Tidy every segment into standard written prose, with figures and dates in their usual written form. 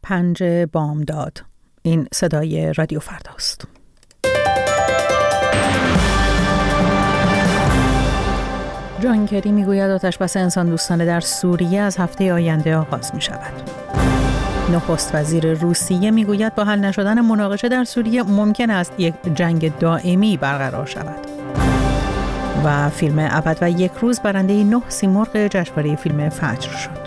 5 بامداد. این صدای رادیو فرداست. جان کری میگوید آتشبس انسان دوستانه در سوریه از هفته آینده آغاز می شود. نخست وزیر روسیه میگوید با حل نشدن مناقشه در سوریه ممکن است یک جنگ دائمی برقرار شود. و فیلم ابد و یک روز برنده 9 سیمرغ جشنواره فیلم فجر شد.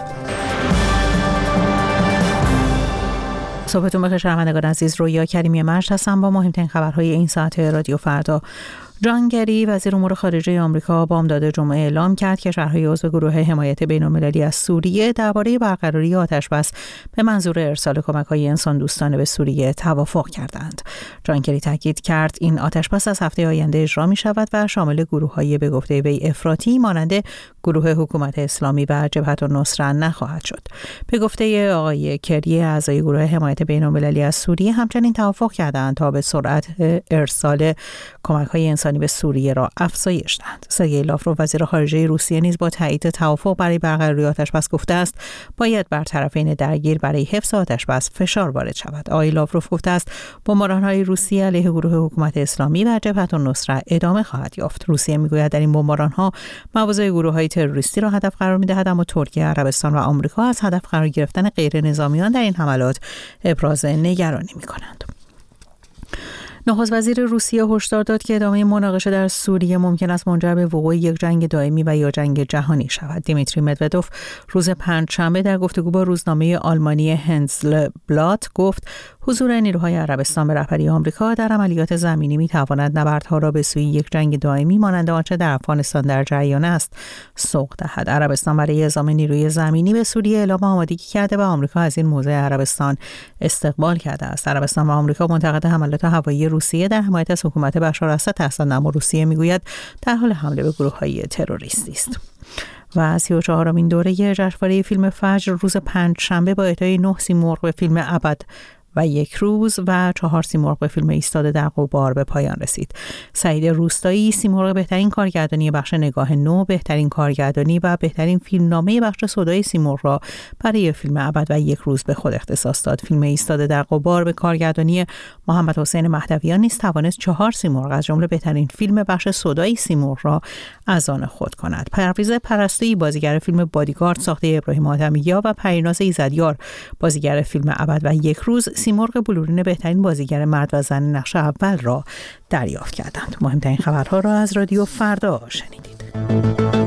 صبحتون بخیر شنوندگان عزیز، رویا کریمی مجد هستم با مهمترین خبرهای این ساعت رادیو فردا. جان کری وزیر امور خارجه آمریکا بامداد جمعه اعلام کرد که شهرهای عضو گروه حمایت بین‌المللی از سوریه درباره برقراری آتشبس به منظور ارسال کمک‌های انسان‌دوستانه به سوریه توافق کردند. جان کری تاکید کرد این آتشبس از هفته آینده اجرا می‌شود و شامل گروه‌های به گفته وی افراطی مانند گروه حکومت اسلامی و جبهة النصره نخواهد شد. به گفته آقای کری، اعضای گروه حمایت بین‌المللی از سوریه همچنین توافق کردند تا به سرعت ارسال کمک‌های انسانی به سوریه را افزایش دهند. سرگئی لاوروف وزیر خارجه روسیه نیز با تایید توافق برای برقراری آتشبس گفته است باید بر طرفین درگیر برای حفظ آتشبس فشار وارد شود. آقای لاوروف گفته است بمباران‌های روسیه علیه گروه حکومت اسلامی و جبهة النصره ادامه خواهد یافت. روسیه میگوید در این بمباران‌ها مواضع گروه‌های تروریستی را هدف قرار می‌دهد، اما ترکیه، عربستان و آمریکا از هدف قرار گرفتن غیر نظامیان در این حملات ابراز نگرانی می‌کنند. نخست وزیر روسیه هشدار داد که ادامه مناقشه در سوریه ممکن است منجر به وقوع یک جنگ دائمی و یا جنگ جهانی شود. دیمیتری مدودوف روز پنجشنبه در گفتگو با روزنامه آلمانی هندزبلات گفت حضور نیروهای عربستان به رهبری آمریکا در عملیات زمینی می‌تواند نبردها را به سوی یک جنگ دائمی مانند آنچه در افغانستان در جریان است سوق دهد. عربستان برای اعزام نیروی زمینی به سوریه اعلام آمادگی کرده و آمریکا از این موضع عربستان استقبال کرده است. عربستان و آمریکا منتقد حملات هوایی روسیه در حمایت از حکومت بشار اسد هستند، اما روسیه میگوید در حال حمله به گروه‌های تروریستی است. و 34مین دوره جشنواره فیلم فجر روز پنجشنبه با اهدای 9 سیمرغ به فیلم ابد و یک روز و 4 سیمرغ به فیلم ایستاده در غبار به پایان رسید. سعید روستایی سیمرغ بهترین کارگردانی بخش نگاه نو، بهترین کارگردانی و بهترین فیلمنامه بخش صدای سیمرغ را برای فیلم ابد و یک روز به خود اختصاص داد. فیلم ایستاده در غبار به کارگردانی محمد حسین مهدویان نیز توانست 4 سیمرغ از جمله بهترین فیلم بخش صدای سیمرغ را از آن خود کند. پرویز پرستویی بازیگر فیلم بادیگارد ساخته ابراهیم آدمی‌یا و پریناز ایزدیار بازیگر فیلم ابد و یک روز سیمرغ بلورین بهترین بازیگر مرد و زن نقش اول را دریافت کردند. مهمترین خبرها را از رادیو فردا شنیدید.